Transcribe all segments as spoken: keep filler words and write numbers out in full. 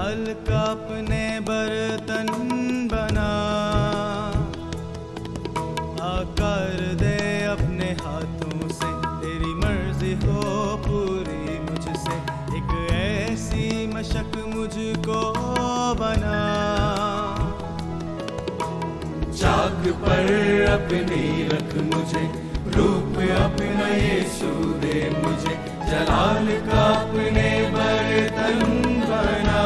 जलाल का अपने बर्तन बना, आकार दे अपने हाथों से, तेरी मर्जी हो पूरी मुझसे। एक ऐसी मशक मुझको बना, चाक पर अपनी रख मुझे, रूप अपना यीशु दे मुझे। जलाल का अपने बर्तन बना,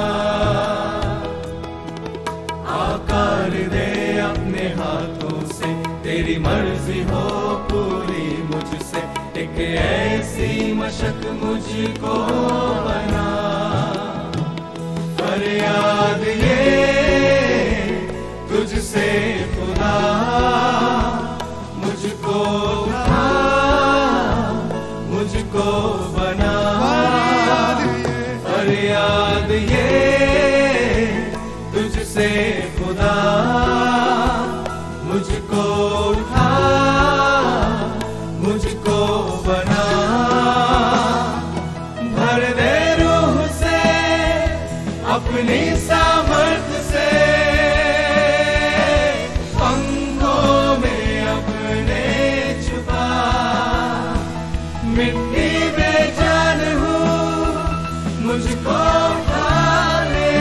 आकार दे अपने हाथों से, तेरी मर्जी हो पूरी मुझसे। एक ऐसी मशक मुझको बना, फरियाद ये तुझसे खुदा, मुझको उठा मुझको बना। फरियाद ये तुझसे खुदा, मुझको उठा मुझको बना। भर दे रूह से अपनी सामर्थ से, पंखों में अपने छुपा। मिट्टी बेजान हूँ मुझको उठा ले,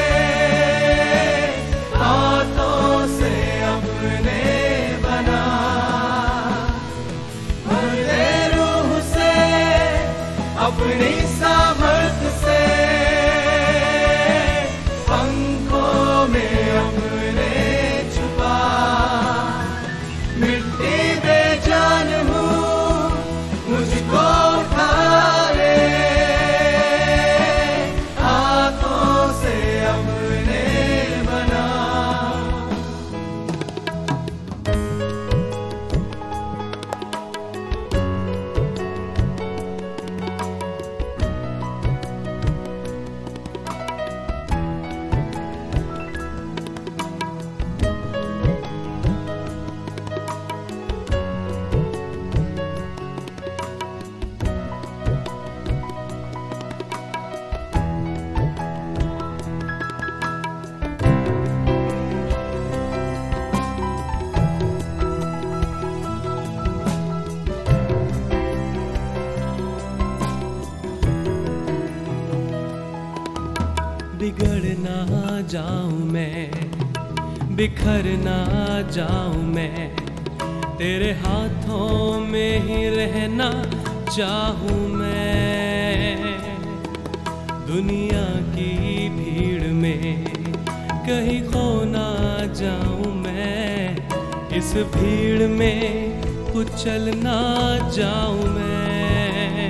हाथों से अपने बना। भर दे रूह से अपनी सामर्थ से, पंखों में अपने छुपा। मिट्टी बेजान हूँ मुझको उठा ले, हाथों से अपने बना। बिगड़ ना जाऊं मैं, बिखर ना जाऊं मैं, तेरे हाथों में ही रहना चाहूं मैं। दुनिया की भीड़ में कहीं खो ना जाऊं मैं, इस भीड़ में कुचल ना जाऊं मैं।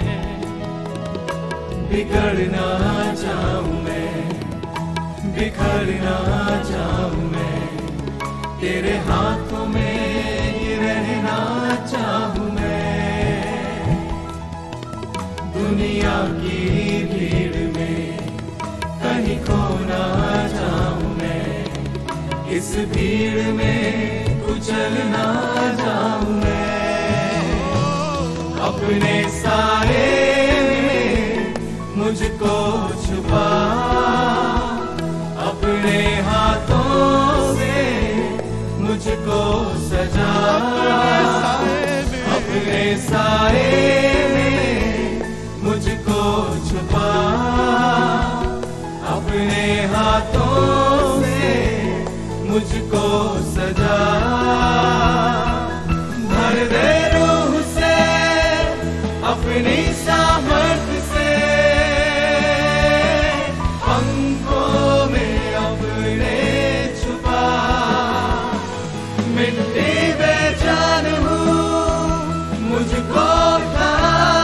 बिगड़ ना जाऊं मैं, बिखर ना जाऊं मैं, तेरे हाथों में ही रहना चाहूं मैं। दुनिया की भीड़ में कहीं खो ना जाऊं मैं, इस भीड़ में कुचल ना जाऊं मैं। अपने साए में मुझको छुपा, अपने हाथों से मुझको सजा। अपने साए में मुझको छुपा, अपने हाथों से मुझको सजा। भर दे रूह से अपनी सामर्थ से, पंखों में अपने छुपा। मिट्टी बेजान हूँ मुझको उठा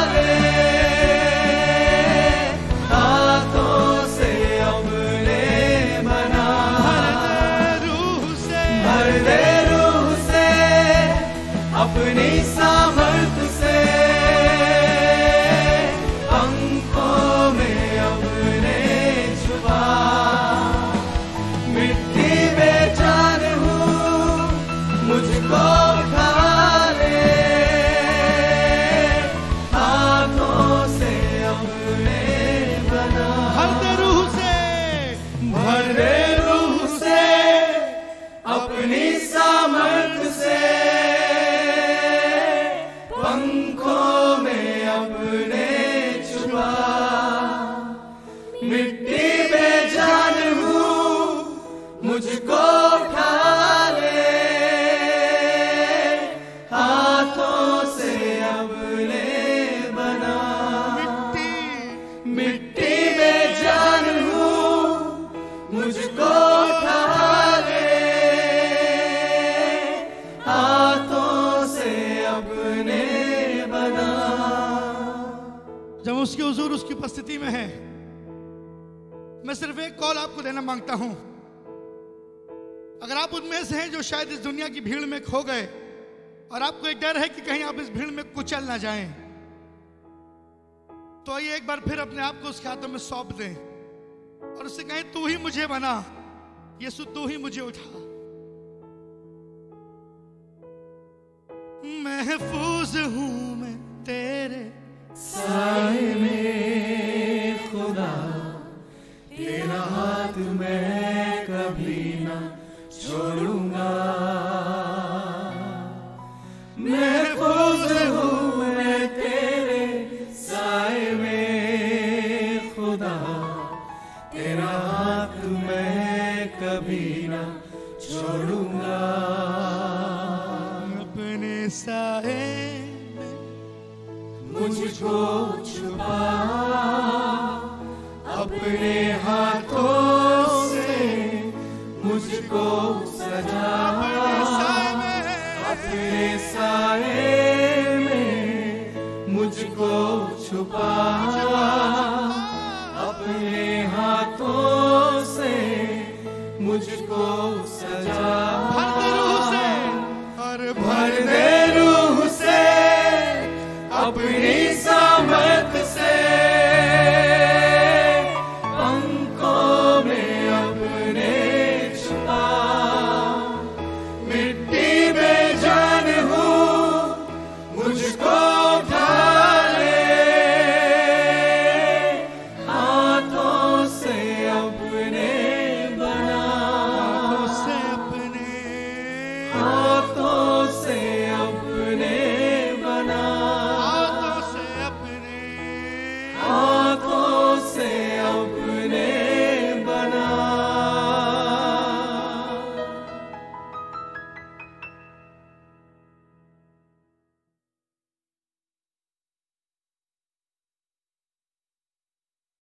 हुजूर उसकी उपस्थिति में है, मैं सिर्फ एक कॉल आपको देना मांगता हूं। अगर आप उनमें से हैं जो शायद इस दुनिया की भीड़ में खो गए और आपको एक डर है कि कहीं आप इस भीड़ में कुचल ना जाएं, तो आइए एक बार फिर अपने आप को उसके हाथों में सौंप दें और उससे कहें, तू ही मुझे बना यीशु, तू ही मुझे उठा। महफूज हूं मैं तेरे साए में खुदा, तेरा हाथ मैं कभी ना छोड़ूंगा। महफूज हूँ मैं तेरे साए में खुदा, तेरा हाथ मैं कभी ना छोड़ूंगा। अपने साए मुझको छुपा